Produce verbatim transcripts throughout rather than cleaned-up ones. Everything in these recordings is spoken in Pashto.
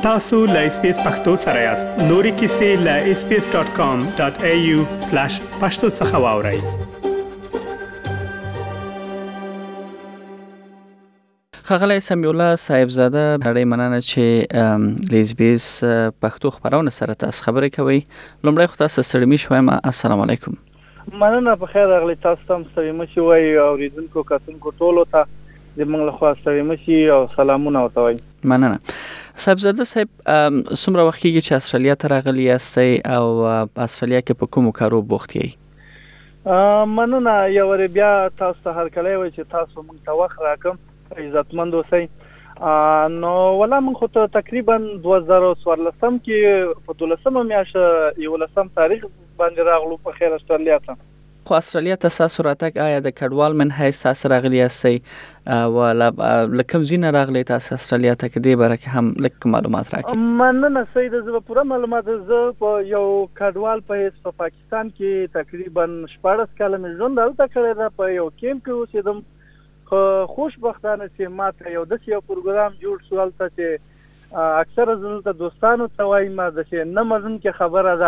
tasu.lspacepakhtosarayast nori kisi.lspace.com.au slash pashto tsakhawaurai. خغلی سمیع الله صاحبزاده ډېر مننه چې لیسبیس پښتو خبرونه سره تاسو خبرې کوي. لومړی خو تاسو ستړي مې شوم. السلام علیکم. مننه په خیر راغلی. تاسو هم ستړي مې شوي او ریدونکو کتونکو ټولو ته د موږ له خوا ستړي مې شي او سلامونه ورته وایم. مننه. صاحبزاده صاحب څومره وخت کېږي چې استرالیا ته راغلی یاستئ او استرالیا کې په کومو کارو بوخت یئ؟ مننه. یو ور بیا تاسو ته هرکلی وای چې تاسو موږ ته وخت راکم. عزتمند اوسئ. نو ولا موږ خو تقریبا دوه زره څوارلسم کې په دولسمه میاشت یولسم تاریخ باندې راغلو په خیر استرالیا ته. خو استرالیا ته تاسو راتګ آیا د کډوال من حیث تاسو راغلی یاستئ ولا لکم زینه راغلی تاسو استرالیا ته کې دې باره کې هم لږ معلومات راکړئ؟ مننه سید. زه پوره معلومات زه په یو کډوال په حیث په پاکستان کې تقریبا شپاړس کاله مې ژوند هلته کړی ده. په یو کیمپ کې اوسېدم. خوشبختانه چې ماته یو داسې یو پروګرام جوړ شو هلته چې اکثره زه دلته دوستانو ته وایم د چې نه منونکې خبره ده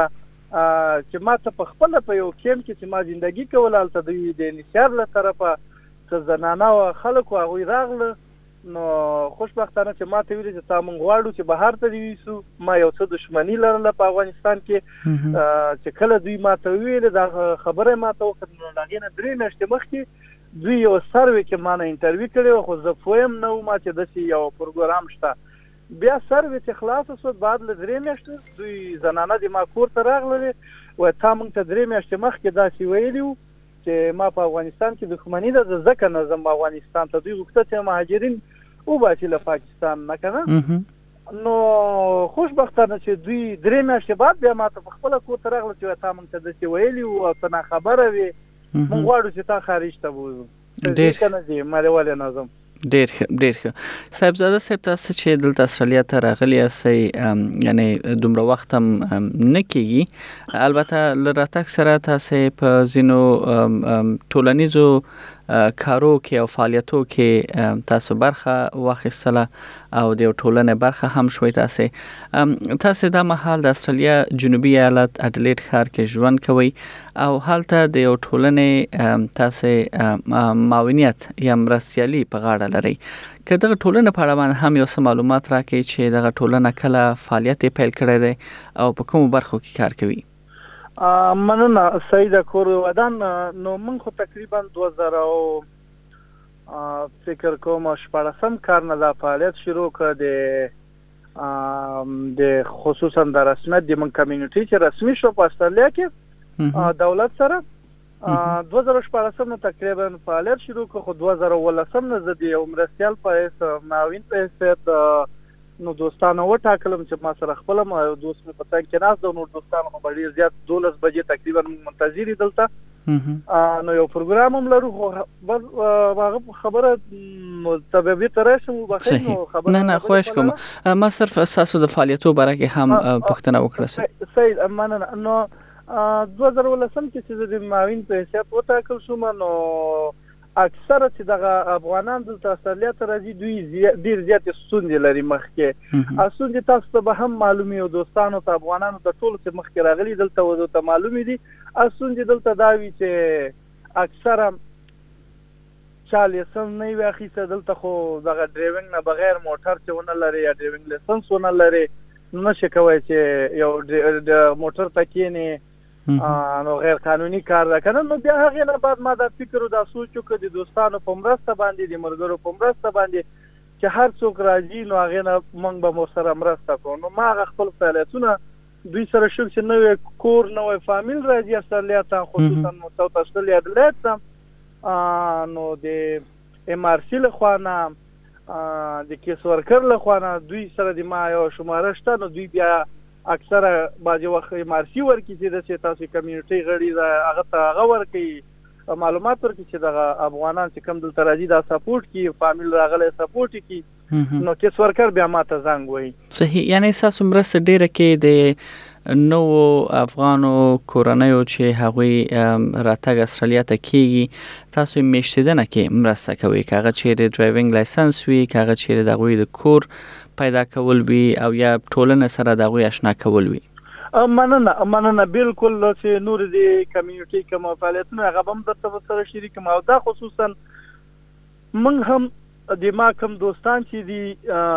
چې ماته په خپله په یو کیمپ کې چې ما زندګي کوله هلته دوی د انحصار له طرفه څه زنانه او خلک و هغوی راغله. نو خوشبختانه چې ماته ویلي چې تا موږ غواړو چې بهر ته دې یوسو. ما یو څه دښمني لرله په افغانستان کې چې کله دوی ماته وویلې دا خبره یې ماته وکړه. نو د هغې نه درې میاشتې مخکې دوی یو سروې کې ما نه انټرویو کړی و خو زه پویم نه وم چې داسې یو پروګرام شته. بیا سروې چې خلاصه شوه بعد له درې میاشتې دوی زنانه د ما کور ته راغللې وایي تا موږ ته درې میاشتې مخکې داسې ویلي وو چې ما په افغانستان کې دښمني ده زه ځکه نه ځم افغانستان ته. دوی غوښته چې مهاجرین وباسي له پاکستان نه که نه. نو خوشبختانه چې دوی درې میاشتې بعد بیا ما ته په خپله کور ته راغله چې وایي تا موږ ته داسې ویلي وو او ته ناخبره وې. موږ غواړو چې تا خارج ته بوځو. ډېر کنه دي مړ ولې نظم. ډېر ښه ډېر ښه. صاحبزاده صاحب تاسو چې دلته استرالیا ته راغلی یاستئ یعنی دومره وخت هم نه کېږي. البته له راتګ سره تاسو په ځینو ټولنیزو کارو کې او فعالیتو کې تاسو برخه واخیستله او د یو ټولنې برخه هم شوي. تاسو تاسو دا مهال د استرالیا جنوبي ایالت اډلېډ ښار کې ژوند کوئ او هلته د یو ټولنې تاسو معاونیت یا مرستیالي په غاړه لرئ. که دغه ټولنه په اړه باندې هم یو څه معلومات راکړئ چې دغه ټولنه کله فعالیت یې پیل کړی دی او په کومو برخو کې کار کوي؟ مننه سید کور ودان. نو موږ خو تقریبا دوه زره فکر کوم شپاړسم کال نه دا فعالیت شروع کړ د د خصوصا د رسمیت د موږ کمیونټي چې رسمي شو په استرالیا کې دولت سره. دوه زره شپاړسم نه تقریبا فعالیت شروع کړ خو دوه زره اوولسم نه زه د یو مرستیال په حیث معاون په حیثیت نو دوستانو وټاکلم چې ما سره خپل ما دوست مې په څنګ کې ناست او نو دوستانو مې ډېر زیات دولس بجې تقریبا منتظر دلته. نو یو پروګرام هم لرو خو هغه خبره سببي تر شو بخیر نو خبره نه نه خوښ کوم. ما صرف اساسو د فعالیتو باره کې هم پوښتنه وکړه. سید مننه. نو دوه زره اوولسم کې چې د معاون په حیثیت وټاکل شوم نو اکثره چې دغه افغانان دلته استرالیا ته راځي دوی ډېر زیاتې ستونزې لري مخکې. ستونزې تاسو ته به هم معلومې او دوستانو ته افغانانو ته ټولو چې مخکې راغلي دلته و ته معلومې دي. ستونزې دلته دا وي چې اکثره چا لیسنس نه وي اخیستی دلته خو دغه ډرایوینګ نه بغیر موټر چې ونه لري یا ډرایوینګ لیسنس ونه لري نشي کولی چې یو موټر ته کښېنې نو غیر قانوني کار ده که نه. نو بیا هغې نه بعد ما دا فکر او دا سوچ وکړ د دوستانو په مرسته باندې د ملګرو په مرسته باندې چې هر څوک راځي نو هغې نه موږ به ورسره مرسته کوو. نو ما هغه خپل فعالیتونه دوی سره شو چې نوی کور نوی فامیل راځي استرالیا ته خصوصا ساوت استرالیا اډلېډ ته نو د ام آر سی له خوا نه د کیس ورکر له خوا نه دوی سره د ما یو شماره شته. نو دوی بیا اکثره بعضې وخت ام آر سی ورکړي چې داسې تاسو کمیونټۍ غړي ده هغه ته هغه ورکوي معلومات ورکړي چې دغه افغانان چې کوم دلته راځي دا سپورټ کړي فامیل راغلی سپورټ کړي. نو کیس ورکر بیا ما ته زنګ وایي. صحیح. یعنې ستاسو مرسته ډېره کې د نوو افغانو کورنیو چې هغوی راتګ استرالیا ته کېږي تاسو یې میشتېدنه کې مرسته کوئ که هغه چیرې ډرایوینګ لایسنس وي که هغه چیرې د هغوی د کور پیدا کول وي او یا ټولنه سره د هغوی آشنا کول وي. مننه مننه بالکل چې نور دي کمیونټي کوم فعالیتونه هغه هم درته سره شریک ما دا خصوصا موږ هم د ما کوم دوستان چې دي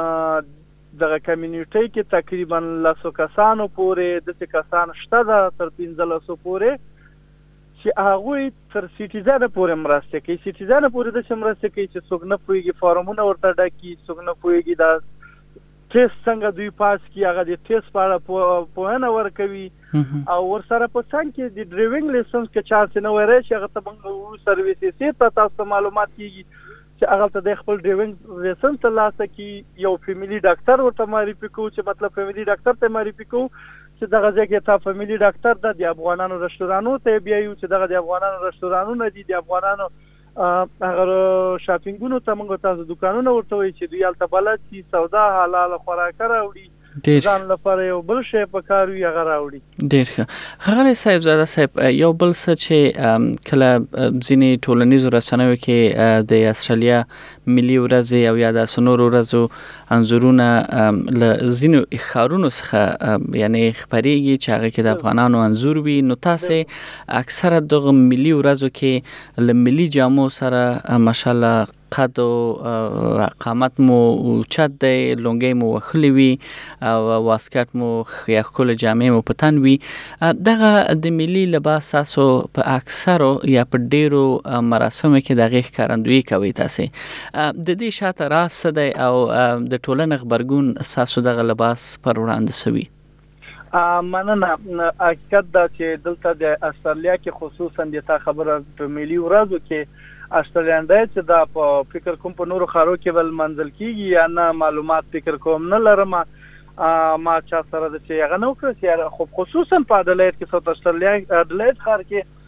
دغه کمیونټي کې تقریبا لاسو کسانو پورې د کسان شته د تر پنځه لاسو پورې چې هغه تر سټیزن پورې مرسته کوي. سټیزن پورې د مرسته کوي چې څوک نه پويږي فارمونه ورته ډاکي، څوک نه پويږي دا ټیسټ څنګه دوی پاس کی هغه د ټیسټ په اړه پوهنه ورکوي او ورسره په څنګه کې د ډرایوینګ لایسنس کې چانس نه وره چې هغه ته موږ سرویسي سي ته تاسو معلومات کیږي چې هغه ته د خپل ډرایوینګ لایسنس ترلاسه کی یو فیملی ډاکټر ورته معرفي کوي چې مطلب فیملی ډاکټر ته معرفي کوي چې دغه ځکه ته فیملی ډاکټر د افغانانو رستورانو ته بیا یو چې دغه د افغانانو رستورانو نه دي د افغانانو هغه شاپینګونو ته موږ تاسو دکانونه ورته وي چې دوی الته بلد شي سودا حلال خوراک راوړي ځان لپاره یو بل شی په کار وي هغه راوړي. ډېر ښه ښاغلی صاحبزاده صاحب، یو بل څه چې کله ځینې ټولنیزو رسنیو کې د استرالیا ملي ورځې او یا د نورو ورځو انځورونه له ځینو ښارونو څخه یعنی خپرېږي چې هغه کې د افغانانو انځور وي، نو تاسې اکثره دغه ملي ورځو کې له ملي جامو سره ماشاءالله قد او قامت مو اوچت دی، لونګۍ مو وښلې وي او واسکټ مو یا ښکلې جامې مو په تن وي. دغه د ملي لباس تاسو په اکثرو یا په ډیرو مراسمو کې د هغې ښکارندویي کوئ. تاسې د دې شاته راز څه دی او د ټولنې غبرګون ستاسو دغه لباس پر وړاندې څه وي؟ مننه. حقیقت دا چې دلته د استرالیا کې خصوصا د تا خبره په ملي ورځو کې استرالیان دی چې دا په فکر کوم په نورو خارو کې بل منزل کیږي یا نه معلومات فکر کوم نه لرم ما چا سره د چې هغه نو کړی خو خصوصا په اډلایډ کې ساوث استرالیا اډلایډ ښار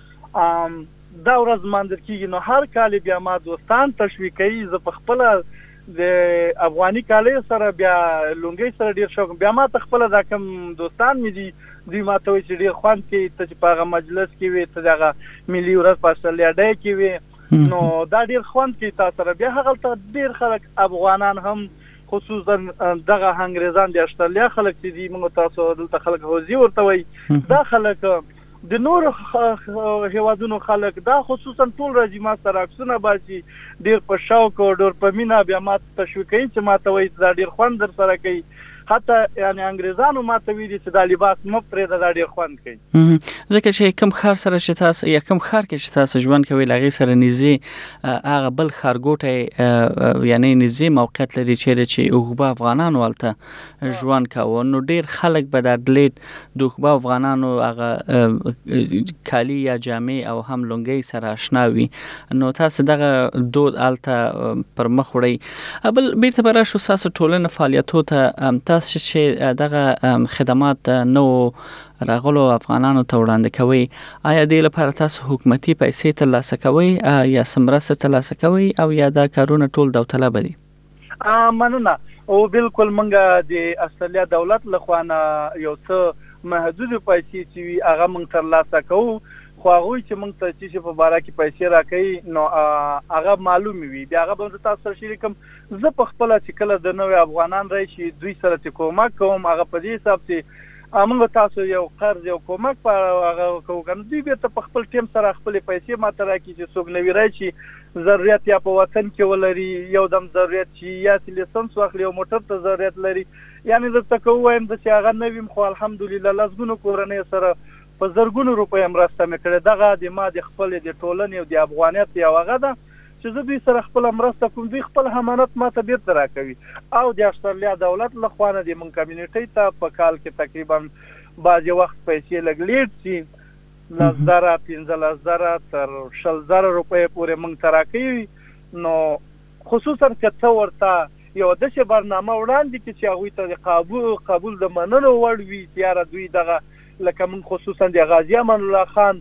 کې دا ورځ منزل کیږي نو هر کال بیا ما دوستان تشویق کوي زه په خپل د افغاني کالي سره بیا لونګي سره ډیر شوق بیا ما خپل دا کوم دوستان مې دي دوی ما ته وایي چې ډیر خوند کوي ته چې په هغه مجلس کې وي ته دغه ملي ورځ په استرالیا ډای کې وي نو دا ډیر خوند کوي تاسو سره بیا هغه ته ډیر خلک افغانان هم خصوصا دغه انګریزان د استرالیا خلک چې دي موږ تاسو دلته خلک هوزي ورته وایي دا خلک د نور هیوادونو خلک دا خصوصا ټول راځي ما سره عکسونه باسي ډیر په شوق او ډیر په مینا بیا ما تشویق کوي چې ما ته وایي دا ډیر خوند در سره کوي حتی یعنی انګریزانو ما ته ویلي چې دا لباس مو پرې دا ډیر خوند کوي. ځکه چې کوم ښار سره چې تاسو یا کوم ښار کې چې تاسو ژوند کوئ له هغې سره نږدې هغه بل ښارګوټی یعنی نږدې موقعیت لري چیرې چې اوغبه افغانانو هلته ژوند کوه نو ډیر خلک به د اډلایډ د اوغبه افغانانو هغه کالي یا جامې او هم لونګۍ سره اشنا وي نو تاسو دغه دود هلته پر مخ وړئ. بل بیرته به راشو ستاسو ټولنه فعالیتو ته تاسو چې دغه خدمات نو راغلو افغانانو ته وړاندې کوي آیا دې لپاره تاسو حکومتي پیسې ترلاسه کوئ یا مرسته ترلاسه کوئ او یا دا کارونه ټول داوطلبه دي؟ مننه. او بالکل موږ د استرالیا دولت لخوا نه یو څه محدود پیسې چې وي هغه موږ ترلاسه کوو خو هغه چې موږ ته چې په باره کې پیسې راکړي نو هغه معلوم وي بیا هغه به تاسو سره شریکم زه په خپل چې کله د نوې افغانان راشي دوی سره چې کومک کوم هغه په دې حساب چې موږ تاسو یو قرض یو کومک په هغه کوو کنه دوی به په خپل ټیم سره خپل پیسې ماته راکړي چې څوک نوی راشي ضرورت یا په وطن کې ولري یو دم ضرورت شي یا لیسنس واخلي او موټر ته ضرورت لري یعنی د تکو وایم د چې هغه نویم خو الحمدلله لزګونو کورنۍ سره په زرګونو روپۍ مرسته مې کړې دغه د ما د خپل د ټولنې او د افغانیت یو هغه ده چې زه دوی سره خپل مرسته کوم دوی خپل امانت ما ته بیرته راکوي او د استرالیا دولت له خوا نه د من کمیونټي ته په کال کې تقریبا بعضې وخت پیسې لږ لیټ شي لس زره پنځلس زره تر شل زره روپۍ پورې موږ ته راکوي نو خصوصا که څه ورته یو داسې برنامه وړاندې کړي چې هغوی ته د قبول قبول د منلو وړ وي چې یاره دوی دغه لکه موږ خصوصا د غازي امان الله خان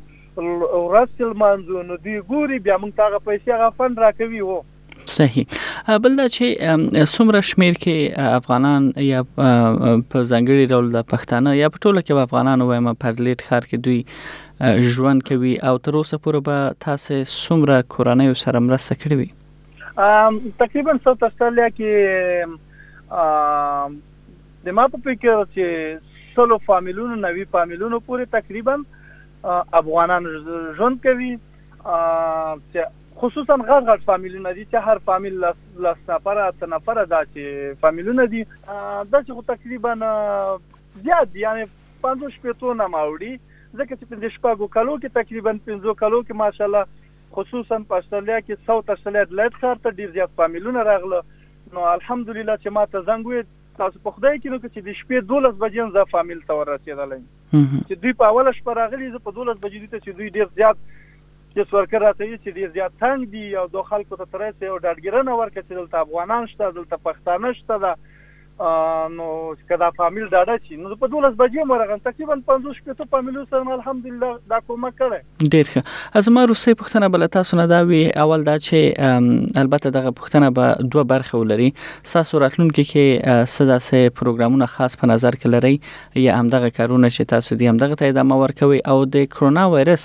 ورځ لمانځو نو دوی ګوري بیا موږ ته هغه پیسې هغه فنډ راکوي. و صحیح. بل دا چې څومره شمیر کې افغانان یا په ځانګړي ډول د پښتانه یا په ټوله کې به افغانان وایم په اډلایډ ښار کې دوی ژوند کوي او تر اوسه پورې به تاسې څومره کورنیو سره مرسته کړې وي؟ تقریبا ساوث استرالیا کې د ما په فکر چې سلو فامیلونو نوي فامیلونو پورې تقریبا افغانان ژوند کوي، چې خصوصا غټ غټ فامیلونه دي چې هر فامیل لس نفره اته نفره دا چې فامیلونه دي، دا چې خو تقریبا زیات دي، یعنی پنځوس شپېتو نه ماوړي، ځکه چې پنځه شپږو کالو کې تقریبا پنځو کالو کې ماشاءالله خصوصا په استرالیا کې ساوت استرالیا ډلایټ ښار ته ډیر زیات فامیلونه راغله. نو الحمدلله چې ما ته زنګ وې تاسو په خدای کې نو چې د شپې دولس بجې زه فامیل ته ورسېدلی چې دوی په اوله شپه راغلي، زه په دولس بجې دوی ته چې دوی ډیر زیات چې ورکر راته چې ډیر زیات تنګ دي او دو خلکو ته ترې یو ډاډګیرنه ورکړه چې دلته افغانان شته، دلته پښتانه شته ده، نو کدا فامیل ډاډه شي. نو په دولس بجې مرغان تقریبا پنځوس شپېتو فامیلو سره الحمدلله دا کومک کړی. ډیر ښه. از ما روسي پښتنه بل تاسو نه دا وی اول دا چې البته دغه پښتنه به دوه برخه ولري، تاسو راتلونکي کې سداسه پروګرامونه خاص په نظر کې لري یا همدغه کارونه چې تاسو دي همدغه ته ادامه ورکوي، او د کرونا وایرس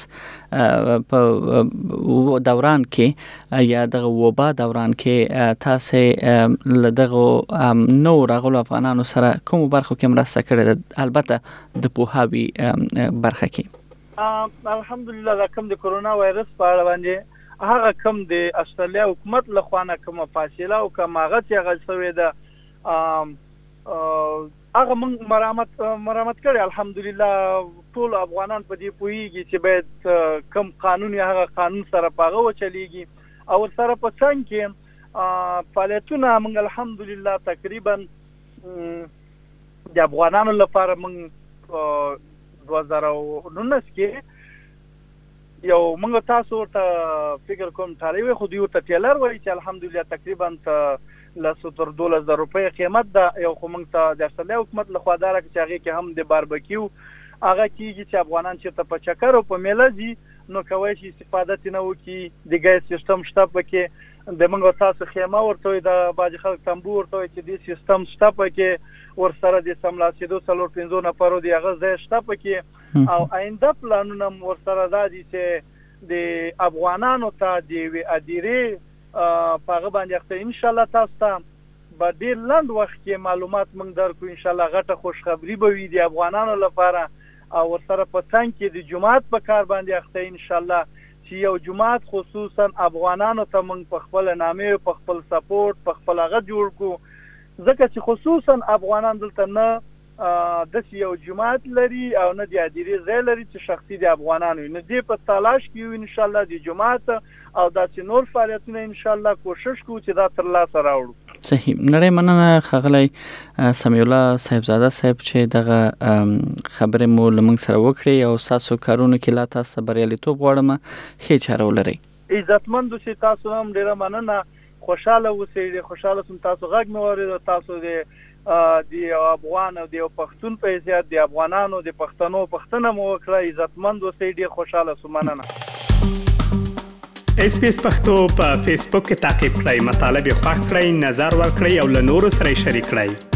په دوران کې یا دغه وبا دوران کې تاسو لدغه نو راغلو افغانانو سره کوم برخو کې مرسته کړې ده، البته د پوهاوی برخه کې؟ الحمدلله دا کوم د کرونا وایرس په اړه باندې هغه کوم د استرالیا حکومت له خوا نه کومه فاصله او کوم هغه چې هغه شوې ده هغه موږ مرامت مرامت کړی. الحمدلله ټول افغانان په دې پوهیږي چې باید کوم قانون یا هغه قانون سره پاغه وچلیږي او سره په څنګه کې فعالیتونه موږ الحمدلله تقریبا د افغانانو لپاره موږ دوه زره نولس کې یو موږ تاسو ورته فکر کوم تاریخ خو دوی ورته ټیلر وایي چې الحمدلله تقریبا ته لسو تر دولس زره روپۍ قیمت ده. یو خو موږ ته د استرالیا حکومت له خوا دا راکړي چې هغې کې هم د باربکیو هغه کېږي چې افغانان چېرته په چکر او په میله ځي نو کولی شي استفاده ترې نه وکړي. د ګیس سیسټم شته پکې، د موږ تاسو خیمه ورته وایي، د بعضې خلک تمبو ورته وایي چې دې سیسټم شته پکې، ورسره د سملاسېدو څلور پنځو نفرو د هغه ځای شته پکې، او آینده پلانونه هم ورسره دا دي چې د افغانانو ته د یوې ادیرې په هغه باندې اخته انشاءالله تاسو ته به ډېر لنډ وخت کې معلومات موږ درکړو. انشاءالله غټه خوشخبري به وي د افغانانو لپاره، او ورسره په څنګ کې د جماعت په کار باندې اخته انشاءالله چې یو جماعت خصوصا افغانانو ته موږ په خپل نامې په خپل سپورټ په خپل هغه جوړ کړو، ځکه چې خصوصا افغانان دلته نه داسې یو جماعت لري او نه د ادیرې ځای لري چې شخصي د افغانانو وي. نو دې په تلاش کې یو انشاءالله د جماعت او داسې نور فعالیتونه انشاءالله کوشش کوو چې دا تر لاسه راوړو. صحیح. نړۍ مننه ښاغلی سمیع الله صاحبزاده صاحب چې دغه خبرې مو له موږ سره وکړې او ستاسو کارونو کې لا تاسو بریالیتوب غواړم، ښې چاره ولرئ. عزتمند اوسئ، تاسو هم ډېره مننه، خوشحاله اوسئ. ډېر خوشحاله سوم تاسو غږ مې واورېد، تاسو د د یو افغان او د یو پښتون په حیثیت د افغانانو د پښتنو پښتنه مو وکړه. عزتمند اوسئ، ډېر خوشحاله سوم. مننه. اس پی اس پښتو په فیسبوک کې تعقیب کړئ، مطالب یې خوښ کړئ، نظر ورکړئ او له نورو سره شریک کړئ.